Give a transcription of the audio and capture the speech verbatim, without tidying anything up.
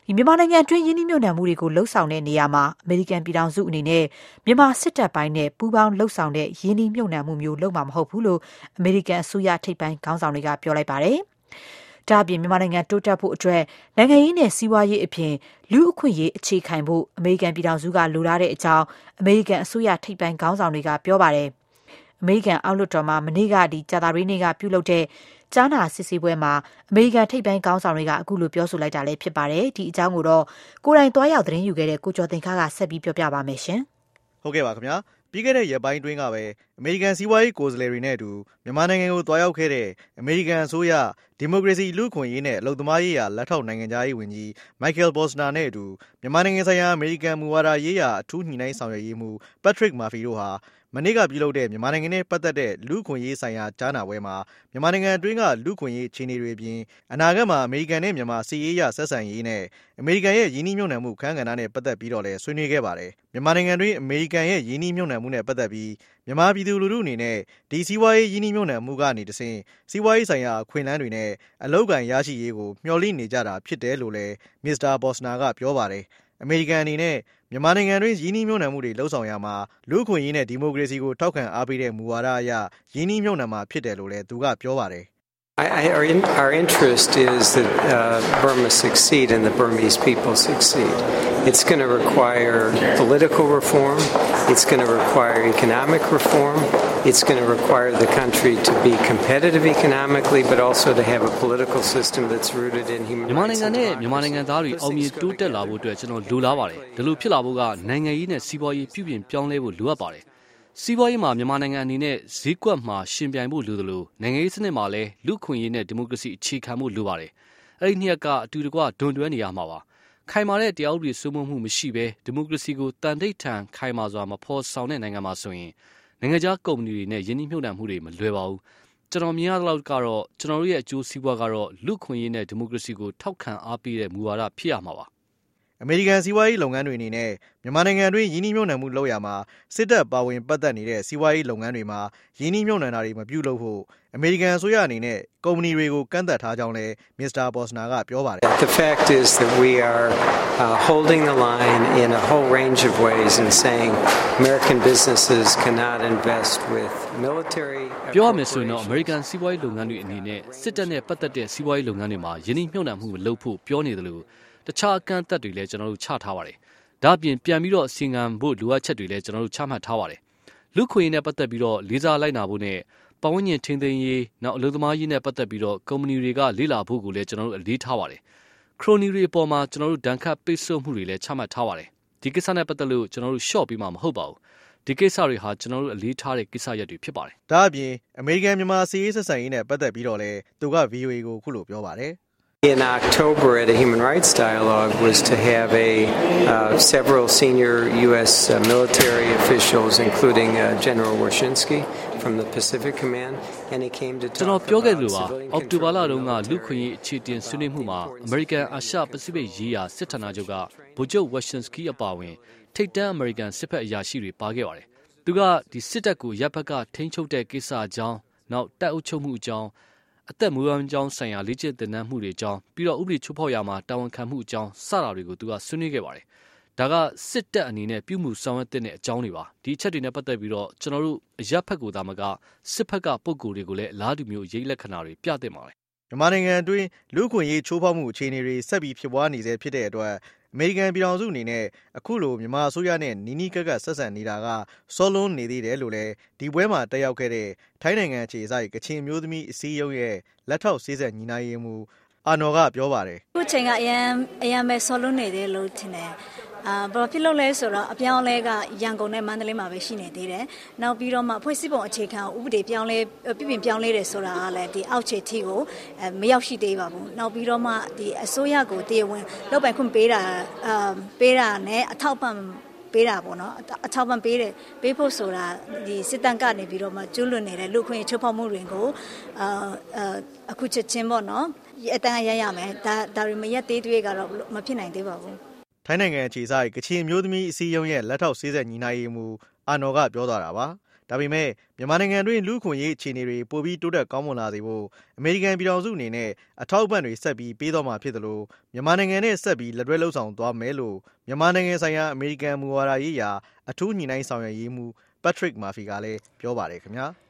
ဒီမြန်မာနိုင်ငံတွင်းယင်းနှိမ့်ညွတ်နှံမှုတွေကိုလှုပ်ဆောင်တဲ့နေရာမှာအမေရိကန်ပြည်ထောင်စုအနေနဲ့မြန်မာစစ်တပ်ပိုင်းနဲ့ပူးပေါင်းလှုပ်ဆောင်တဲ့ယင်းနှိမ့်ညွတ်နှံမှုမျိုးလုပ်မှာမဟုတ်ဘူးလို့အမေရိကန်အစိုးရထိပ်ပိုင်းခေါင်းဆောင်တွေကပြောလိုက်ပါတယ်။ဒါ့အပြင်မြန်မာနိုင်ငံတိုးတက်ဖို့အတွက်နိုင်ငံရေးနဲ့စီးပွားရေးအပြင်လူအခွင့်အရေးအခြေခံဖို့အမေရိကန်ပြည်ထောင်စုကလိုလားတဲ့အကြောင်းအမေရိကန်အစိုးရထိပ်ပိုင်းခေါင်းဆောင်တွေကပြောပါတယ်။အမေရိကန်အောက်လွှတ်တော်မှာမနေ့ကဒီကြာသပတေးနေ့ကပြုလုပ်တဲ့ကြားနာစစ်ဆေးပွဲမှာအမေရိကန်ထိပ်ပိုင်းခေါင်းဆောင်တွေကအခုလိုပြောဆိုလိုက်တာလည်းဖြစ်ပါတယ်။ဒီအကြောင်းကိုတော့ကိုယ်တိုင်သွားရောက်သတင်းယူခဲ့တဲ့ကိုကျော်သင်ခါကဆက်ပြီးပြောပြပါမယ်ရှင်။ဟုတ်ကဲ့ပါခင်ဗျာ။ပြီးခဲ့တဲ့ရက်ပိုင်းတွင်းကပဲအမေရိကန်စီးပွားရေးကိုယ်စားလှယ်တွေနဲ့အတူမြန်မာနိုင်ငံကိုသွားရောက်ခဲ့တဲ့အမေရိကန်အစိုးရဒီမိုကရေစီလူ့အခွင့်အရေးနဲ့အလုပ်သမားရေးရာလက်ထောက်နိုင်ငံသားရေးဝန်ကြီးမိုက်ကယ်ဘော့စနာနဲ့အတူမြန်မာနိုင်ငံဆိုင်ရာအမေရိကန်မူဝါဒရေးရာအထူးညှိနှိုင်းဆောင်ရွက်ရေးမှူးပက်ထရစ်မာဖီတို့ဟာမနေ့ကပြုလုပ်တဲ့မြန်မာနိုင်ငံနဲ့ပတ်သက်တဲ့လူ့အခွင့်အရေးဆိုင်ရာကြားနာပွဲမှာမြန်မာနိုင်ငံအတွင်းကလူ့အခွင့်အရေးအခြေအနေတွေအပြင်အနာဂတ်မှာအမေရိကန်နဲ့မြန်မာစစ်ရေးရဆက်ဆံရေးနဲ့အမေရိကန်ရဲ့ယင်းနှိမ့်ညွတ်နှံမှုခန်းကဏ္ဍနဲ့ပတ်သက်ပြီးတော့လည်းဆွေးနွေးခဲ့ပါတယ်။မြန်မာနိုင်ငံတွင်းအမေရိကန်ရဲ့ယင်းနှိမ့်ညွတ်နှံမှုနဲ့ပတ်သက်ပြီးမြန်မာပြည်သူလူထုအနေနဲ့ဒီစီးပွားရေးယင်းနှိမ့်ညွတ်နှံမှုကနေတဆင့်စီးပွားရေးဆိုင်ရာအခွင့်အလမ်းတွေနဲ့အလုပ်အကိုင်ရရှိရေးကိုမျှော်လင့်နေကြတာဖြစ်တယ်လို့လည်းမစ္စတာဘော့စနာကပြောပါတယ်။အမေရိကန်အနေနဲ့မြန်မာနိုင်ငံတွင်းယင်းနှိမ့်ညွတ်နှံမှုတွေလှုပ်ဆောင်ရမှာလူ့အခွင့်အရေးနဲ့ဒီမိုကရေစီကိုထောက်ခံအားပေးတဲ့မူဝါဒအရယင်းနှိမ့်ညွတ်နှံမှာဖြစ်တယ်လို့လည်းသူကပြောပါတယ်။ I, our, in, our interest is that uh, Burma succeed and the Burmese people succeed. It's going to require political reform. It's going to require economic reform. It's going to require the country to be competitive economically, but also to have a political system that's rooted in human rights. မြန်မာနိုင်ငံနဲ့မြန်မာနိုင်ငံသားတွေအောင်မြင်တိုးတက်လာဖို့အတွက်ကျွန်တော်လိုလားပါတယ်။ဒီလိုဖြစ်လာဖို့ကနိုင်ငံရေးနဲ့စီးပွားရေးပြုပြင်ပြောင်းလဲဖို့လိုအပ်ပါတယ်။စီးပွားရေးမှာမြန်မာနိုင်ငံအနေနဲ့ဈေးကွက်မှာရှင်ပြိုင်ဖို့လိုသလိုနိုင်ငံရေးစနစ်မှာလည်းလူ့ခွင့်ရေးနဲ့ဒီမိုကရေစီအခြေခံဖို့လိုပါတယ်။အဲ့ဒီနှစ်ကအတူတကွဒွန်တွဲနေရမှာပါ။ခိုင်မာတဲ့တရားဥပဒေစိုးမိုးမှုမရှိဘဲဒီမိုကရေစီကိုတန်ထိပ်ထန်ခိုင်မာစွာမဖော်ဆောင်တဲ့နိုင်ငံမှာဆိုရင်နိုင်ငံခြားကုမ္ပဏီတွေနဲ့ယင်းနှိမ့်မြှုပ်နှံမှုတွေမလွယ်ပါဘူး။ကျွန်တော်မြင်ရတဲ့လောက်ကတော့ကျွန်တော်တို့ရဲ့အကျိုးစီးပွားကတော့လူ့ခွင့်ရေးနဲ့ဒီမိုကရေစီကိုထောက်ခံအားပေးတဲ့မူဝါဒဖြစ်ရမှာပါ။အမေရိကန်စီးပွားရေးလုပ်ငန်းတွေအနေနဲ့မြန်မာနိုင်ငံတွင်းယင်းနှိမ့်ညွတ်နှံမှုလုပ်ရမှာစစ်တပ်ပါဝင်ပတ်သက်နေတဲ့စီးပွားရေးလုပ်ငန်းတွေမှာယင်းနှိမ့်ညွတ်နှံတာတွေမပြုလုပ်ဖို့အမေရိကန်အစိုးရအနေနဲ့ကုမ္ပဏီတွေကိုကန့်သတ်ထားကြောင်းလည်းမစ္စတာဘော့စနာကပြောပါတယ် The fact is that we are uh, holding the line in a whole range of ways and saying American businesses cannot invest with military ပြောရမယ်ဆိုရင်တော့အမေရိကန်စီးပွားရေးလုပ်ငန်းတွေအနေနဲ့စစ်တပ်နဲ့ပတ်သက်တဲ့စီးပွားရေးလုပ်ငန်းတွေမှာယင်းနှိမ့်ညွတ်နှံမှုမလုပ်ဖို့ပြောနေတယ်လို့တခြားအကန့်အသတ်တွေလည်းကျွန်တော်တို့ချထားပါတယ်။ဒါ့အပြင်ပြန်ပြီးတော့အစီအံဖို့လိုအပ်ချက်တွေလည်းကျွန်တော်တို့ချမှတ်ထားပါတယ်။လူခွင့်ရေးနဲ့ပတ်သက်ပြီးတော့လေးစားလိုက်နာဖို့နဲ့ပတ်ဝန်းကျင်ထိန်းသိမ်းရေးနောက်အလုပ်သမားရေးနဲ့ပတ်သက်ပြီးတော့ကုမ္ပဏီတွေကလေ့လာဖို့ကိုလည်းကျွန်တော်တို့အလေးထားပါတယ်။ခရိုနီတွေအပေါ်မှာကျွန်တော်တို့ဒဏ်ခတ်ပိတ်ဆို့မှုတွေလည်းချမှတ်ထားပါတယ်။ဒီကိစ္စနဲ့ပတ်သက်လို့ကျွန်တော်တို့ရှော့ပြီးမှမဟုတ်ပါဘူး။ဒီကိစ္စတွေဟာကျွန်တော်တို့အလေးထားတဲ့ကိစ္စရပ်တွေဖြစ်ပါတယ်။ဒါအပြင်အမေရိကန်မြန်မာစီးရေးဆက်ဆံရေးနဲ့ပတ်သက်ပြီးတော့လည်းသူက V O A ကိုခုလိုပြောပါတယ်။ In October at a human rights dialogue was to have a uh, several senior U S uh, military officials including uh, General Warshinsky from the Pacific Command and he came to talk ကျွန်တော်ပြောခဲ့လို့ပါအောက်တိုဘာလတုန်းကလူခွင့်ရေးအခြေတင်ဆွေးနွေးမှုမှာ American အာရှ Pacific ရေးရာစစ်ဌာနချုပ်ကဗိုလ်ချုပ် Warshinsky အပါအဝင်ထိပ်တန်း American စစ်ဖက်အရာရှိတွေပါခဲ့ပါတယ်သူကဒီစစ်တပ်ကိုရပ်ဘက်ကထိန်းချုပ်တဲ့ကိစ္စအကြောင်းနောက်တပ်အုပ်ချုပ်မှုအကြောင်းအသက်မွေးဝမ်းကြောင်းဆိုင်ရာလေ့ကျင့်သင်တန်းမှုတွေအကြောင်းပြီးတော့ဥပဒေချိုးဖောက်ရာမှာတာဝန်ခံမှုအကြောင်းစတာတွေကိုသူကဆွေးနွေးခဲ့ပါတယ်။ဒါကစစ်တပ်အနေနဲ့ပြုမှုဆောင်ရွက်တဲ့အကြောင်းတွေပါ။ဒီအချက်တွေနဲ့ပတ်သက်ပြီးတော့ကျွန်တော်တို့အရပ်ဖက်ကိုသာမကစစ်ဖက်ကပုံကိုယ်တွေကိုလည်းအလားတူမျိုးရိပ်လက္ခဏာတွေပြသင့်ပါတယ်။မြန်မာနိုင်ငံအတွင်းလူ့အခွင့်အရေးချိုးဖောက်မှုအခြေအနေတွေဆက်ပြီးဖြစ်ပွားနေစေဖြစ်တဲ့အတွက်အမေရိကန်ပြည်ထောင်စုအနေနဲ့အခုလိုမြန်မာအစိုးရနဲ့နီးနီးကပ်ကပ်ဆက်ဆံနေတာကစောလွန်းနေသေးတယ်လို့လည်းဒီပွဲမှာတက်ရောက်ခဲ့တဲ့ထိုင်းနိုင်ငံခြေဆိုင်ကချင်မျိုးသမီးအစည်းအရုံးရဲ့လက်ထောက်ဆေးဆက်ညီနိုင်ရေးမှူးအာနော်ကပြောပါတယ်အခုချိန်ကအရန်အရန်ပဲစောလွန်းနေတယ်လို့ထင်တယ်အာဘာဖြစ်လို့လဲဆိုတော့အပြောင်းလဲကရန်ကုန်နဲ့မန္တလေးမှာပဲရှိနေသေးတယ်။နောက်ပြီးတော့မှဖွဲ့စည်းပုံအခြေခံဥပဒေပြောင်းလဲပြည်ပြင်ပြောင်းလဲတယ်ဆိုတာကလည်းဒီအောက်ခြေထိကိုအဲမရောက်ရှိသေးပါဘူး။နောက်ပြီးတော့မှဒီအစိုးရကိုတရားဝင်လောက်ပိုင်ခွင့်ပေးတာအာပေးတာနဲ့အထောက်ပံ့ပေးတာပေါ့နော်အထောက်ပံ့ပေးတယ်ပေးဖို့ဆိုတာဒီစစ်တပ်ကနေပြီးတော့မှကျွလွန်နေတဲ့လူခွင့်ချိုးဖောက်မှုတွေကိုအာအခုချက်ချင်းပေါ့နော်အတန်းရရမယ်ဒါဒါတွေမရက်သေးသေးကတော့မဖြစ်နိုင်သေးပါဘူးထိုင်းနိုင်ငံခြေဆိုင်ကချင်မျိုးသမီးအစည်းအရုံးရဲ့လက်ထောက်ဆေးဆက်ညီနိုင်ရေးမှူးအာနော်ကပြောသွားတာပါဒါပေမဲ့မြန်မာနိုင်ငံတွင်လူ့ခွင့်ရေးအခြေအနေတွေပိုပြီးတိုးတက်ကောင်းမွန်လာစေဖို့အမေရိကန်ပြည်ထောင်စုအနေနဲ့အထောက်အပံ့တွေဆက်ပြီးပေးသွားမှာဖြစ်သလိုမြန်မာနိုင်ငံနဲ့ဆက်ပြီးလက်တွဲလှုပ်ဆောင်သွားမယ်လို့မြန်မာနိုင်ငံဆိုင်ရာအမေရိကန်မူဝါဒရေးရာအထူးညှိနှိုင်းဆောင်ရွက်ရေးမှူး Patrick Murphy ကလည်းပြောပါတယ်ခင်ဗျာ